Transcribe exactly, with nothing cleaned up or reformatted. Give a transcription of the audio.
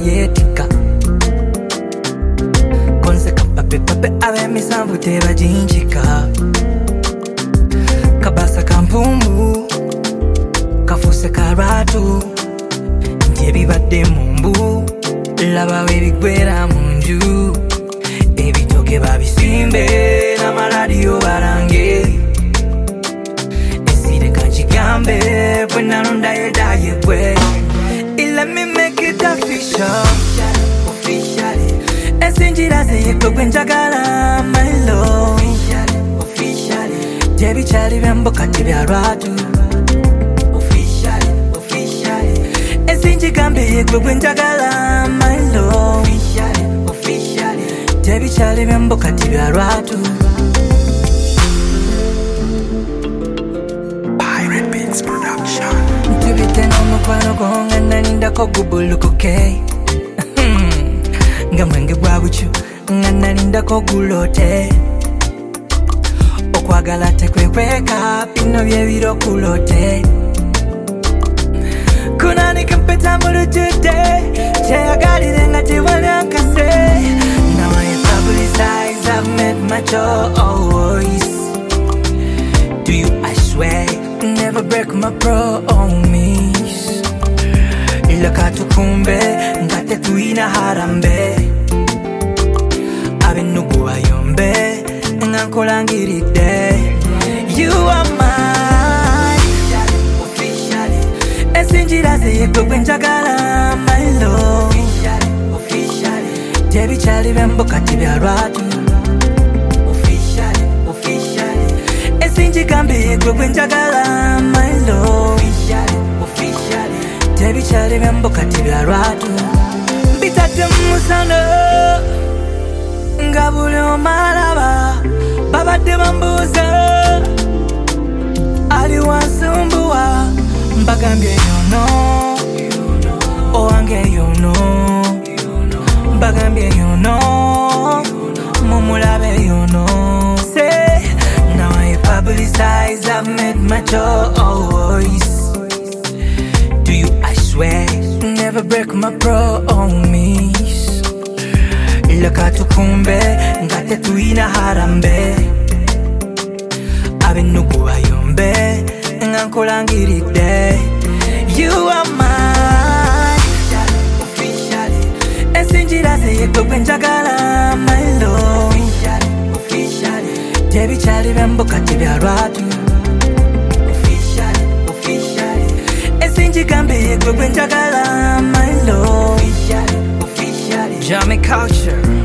yetika konse kapape pape abe misanvu teba jinjika kabasa kampumbu kafuse karatu njebibadde mumbu laba webigwera munju ebitoke babisimbe n'amaladiyo barange esire kankigambe bwe nalondayo daye bwe let me make it official esinjira zeyekwe gwe njagala my love jebikyali byamboka tebyalwatu esinjigambe yekwe gwe njagala my love jebikyali byamboka tebyalwatu Pirate Beats Production. Tubite n'omukwano gonga nalindako gubulukuke nga mwenge gwa bucu nga nalindako gulote okwagala tekwekweka bino byebiro kulote kunanika mpeta mu lujjudde kyeyagalire nga tewalyankase now I publicize I've made my choice do you I swear never break my promise ilaka tukumbe nga tetuyina harambe abenugu bayombe nga nkolangiridde you are mine esinjira zeyekwe gwe njagala my love jebikyali byamboka tebyalwatu esinjigambe yekwe gwe njagala my love tebikyali byamboka tebyalwatu mbitadde mumusano nga buli omalaba babadde bambuuza ali wansumbuwa mbagambye yono owange yono mbagambye yono mumulabe yono say now I publicize I've made my choice do you I swear never break my promise ilaka tukumbe nga tetuyina harambe abenugu bayombe nga nkolangiridde you are mine esinjira zeyekwe gwe njagala my love jebikyali byamboka tebyalwatu esinjigambe yekwe gwe njagala my love Jamie Culture